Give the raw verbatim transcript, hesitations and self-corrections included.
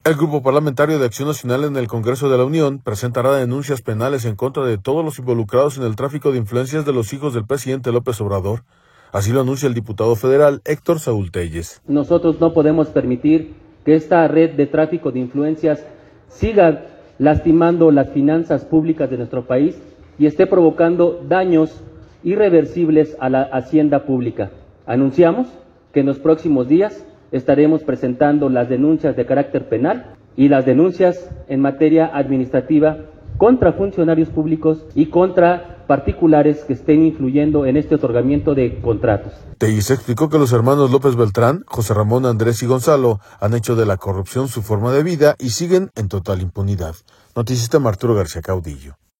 El Grupo Parlamentario de Acción Nacional en el Congreso de la Unión presentará denuncias penales en contra de todos los involucrados en el tráfico de influencias de los hijos del presidente López Obrador. Así lo anuncia el diputado federal Héctor Saúl Telles. Nosotros no podemos permitir que esta red de tráfico de influencias siga lastimando las finanzas públicas de nuestro país y esté provocando daños irreversibles a la hacienda pública. Anunciamos que en los próximos días estaremos presentando las denuncias de carácter penal y las denuncias en materia administrativa contra funcionarios públicos y contra particulares que estén influyendo en este otorgamiento de contratos. Telles explicó que los hermanos López Beltrán, José Ramón, Andrés y Gonzalo han hecho de la corrupción su forma de vida y siguen en total impunidad. Noticista Arturo García Caudillo.